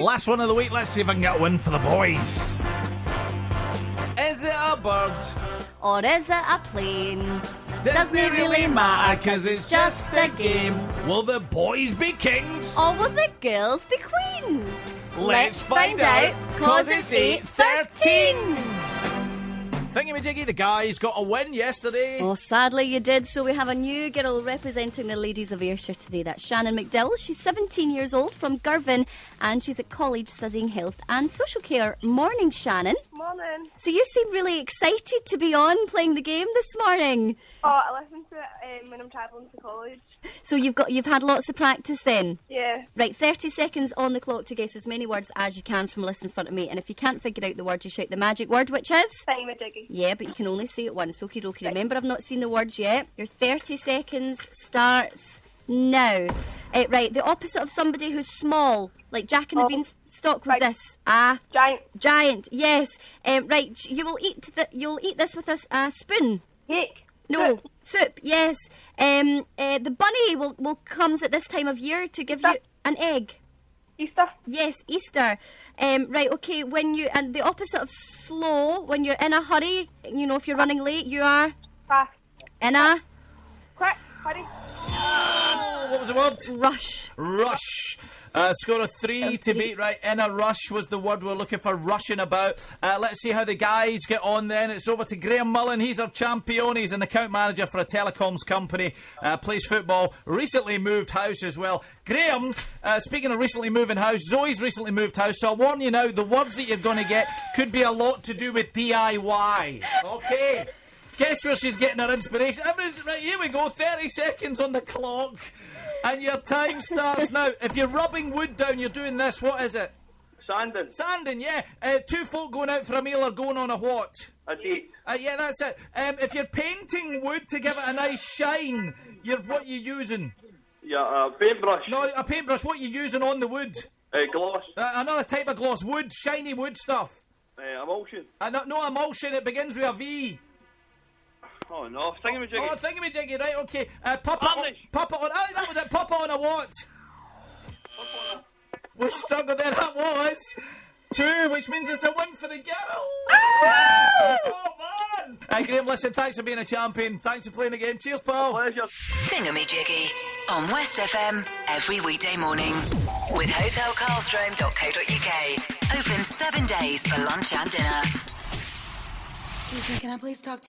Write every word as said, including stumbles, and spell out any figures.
Last one of the week. Let's see if I can get a win for the boys. Is it a bird? Or is it a plane? Doesn't it really matter, cause it's just a game. Will the boys be kings? Or will the girls be queens? Let's find out, cause it's eight thirteen. Thingamajiggy, the guys got a win yesterday. Well, sadly you did. So we have a new girl representing the ladies of Ayrshire today. That's Shannon McDill. She's seventeen years old from Girvan and she's at college studying health and social care. Morning, Shannon. Morning. So you seem really excited to be on playing the game this morning. Oh, I listen to it um, when I'm travelling to college. So you've got you've had lots of practice then? Yeah. Right, thirty seconds on the clock to guess as many words as you can from the list in front of me. And if you can't figure out the word, you shout the magic word, which is? Thingamajiggy. Yeah, but you can only say it once. Okie dokie. Remember, I've not seen the words yet. Your thirty seconds starts now. Uh, right, the opposite of somebody who's small, like Jack and the Oh, Beanstalk was right. this. Ah, Giant. giant. Yes. Um, right, you will eat the, you'll eat this with a, s- a spoon. Cake. No, soup. Yes. Um, uh, the bunny will, will comes at this time of year to give you Easter. an egg. Easter. Yes, Easter. Um, right, okay, when you, and the opposite of slow, when you're in a hurry, you know, if you're running late, you are Fast. in a Quick. Hurry. Oh, what was the word? rush. Rush. Uh, score of three to beat. Right, in a rush was the word we're looking for, rushing about. Uh, let's see how the guys get on then. It's over to Graham Mullen. He's our champion. He's an account manager for a telecoms company. Uh, plays football. Recently moved house as well. Graham, uh, speaking of recently moving house, Zoe's recently moved house. So I'll warn you now, the words that you're going to get could be a lot to do with D I Y. Okay. Guess where she's getting her inspiration. Everybody's- Right, here we go. thirty seconds on the clock. And your time starts now. If you're rubbing wood down, you're doing this. What is it? Sandon. Sanding, yeah. Uh, two folk going out for a meal are going on a what? A date. Uh, yeah, that's it. Um, if you're painting wood to give it a nice shine, you're what you using? Yeah, a paintbrush. No, a paintbrush. What you using on the wood? Uh, gloss. Uh, another type of gloss. Wood, shiny wood stuff. Uh, emulsion. Uh, no, no emulsion. It begins with a V. Oh no, thingamajiggy. Oh, thingamajiggy, right? Okay. Uh, pop it on. Varnish. Pop it on. Oh, that was it. Pop it on a what? We struggled there. That was two, which means it's a win for the girl. Oh man! Uh, Graham, listen. Thanks for being a champion. Thanks for playing the game. Cheers, pal. Pleasure. Thingamajiggy on West F M every weekday morning with hotel carlstrom dot co dot uk. Open seven days for lunch and dinner. Excuse me, can I please talk to